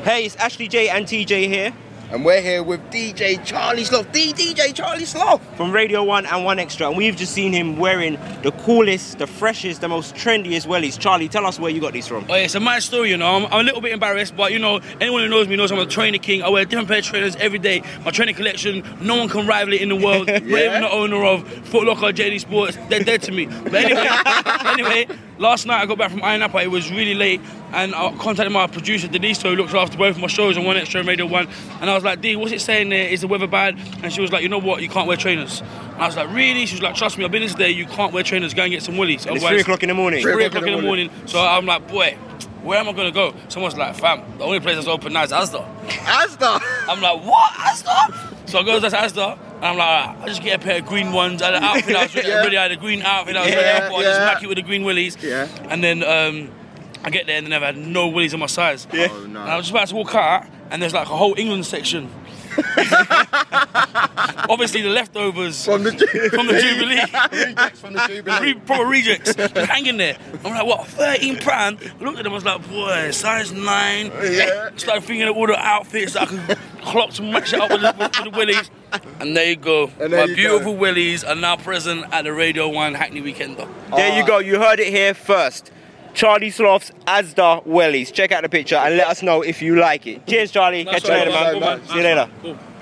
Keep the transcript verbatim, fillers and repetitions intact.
Hey, it's Ashley J and T J here. And we're here with D J Charlie Sloth, the D J Charlie Sloth. From Radio one and one Extra. And we've just seen him wearing the coolest, the freshest, the most trendiest wellies. Charlie, tell us where you got these from. Oh, yeah, it's a mad story, you know. I'm, I'm a little bit embarrassed, but, you know, anyone who knows me knows I'm a trainer king. I wear a different pair of trainers every day. My training collection, no one can rival it in the world. Yeah. Not even the owner of Foot Locker, J D Sports. They're dead to me. But anyway, anyway, last night I got back from Iron Apple. It was really late. And I contacted my producer, Denise, who looks after both my shows on one Extra and Radio one. And I was like, D, what's it saying there? Is the weather bad? And she was like, you know what? You can't wear trainers. And I was like, really? She was like, trust me, I've been in today. You can't wear trainers. Go and get some willies. And it's three o'clock in the morning. Three o'clock in the morning. So I'm like, boy, where am I going to go? Someone's like, fam, the only place that's open now is Asda. Asda? I'm like, what? Asda? So I go to Asda. And I'm like, all right, I just get a pair of green ones. I had an outfit, I was ready, Yeah. ready, I had a green outfit, I was Yeah, ready, I thought I'd just yeah. smack it with the green willies. Yeah. And then um, I get there and then I've had no willies on my size. Yeah. Oh, no. And I was just about to walk out and there's like a whole England section. Obviously the leftovers From the, Ju- from the Jubilee. Rejects from the Jubilee. Re- proper rejects, just hanging there. I'm like, what, thirteen pounds? I looked at them, I was like, boy, size nine. Yeah. Started thinking of all the outfits that I could clock to match it up with the, with the willies. And there you go. And there My you beautiful go. willies are now present at the Radio one Hackney Weekender. There you go. You heard it here first. Charlie Sloth's Asda wellies. Check out the picture and let us know if you like it. Cheers, Charlie. Nice Catch you one, later, man. man. man. See you later. Cool.